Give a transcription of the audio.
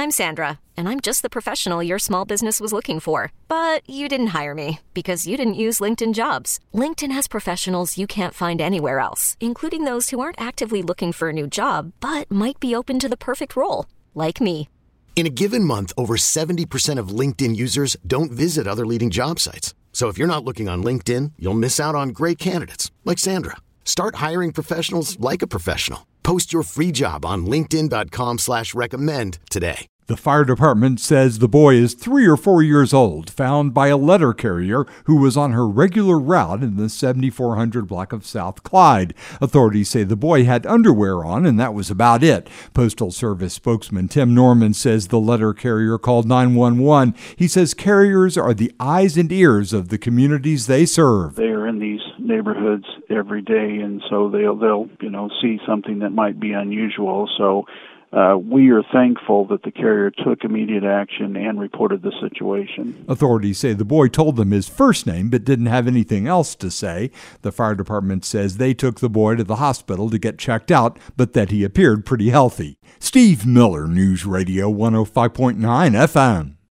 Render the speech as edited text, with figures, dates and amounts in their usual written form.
I'm Sandra, and I'm just the professional your small business was looking for. But you didn't hire me because you didn't use LinkedIn Jobs. LinkedIn has professionals you can't find anywhere else, including those who aren't actively looking for a new job, but might be open to the perfect role, like me. In a given month, over 70% of LinkedIn users don't visit other leading job sites. So if you're not looking on LinkedIn, you'll miss out on great candidates like Sandra. Start hiring professionals like a professional. Post your free job on linkedin.com/recommend today. The fire department says the boy is 3 or 4 years old, found by a letter carrier who was on her regular route in the 7400 block of South Clyde. Authorities say the boy had underwear on, and that was about it. Postal Service spokesman Tim Norman says the letter carrier called 911. He says carriers are the eyes and ears of the communities they serve. They are in these neighborhoods every day, and so they'll see something that might be unusual. So we are thankful that the carrier took immediate action and reported the situation. Authorities say the boy told them his first name but didn't have anything else to say. The fire department says they took the boy to the hospital to get checked out, but that he appeared pretty healthy. Steve Miller, News Radio 105.9 FM.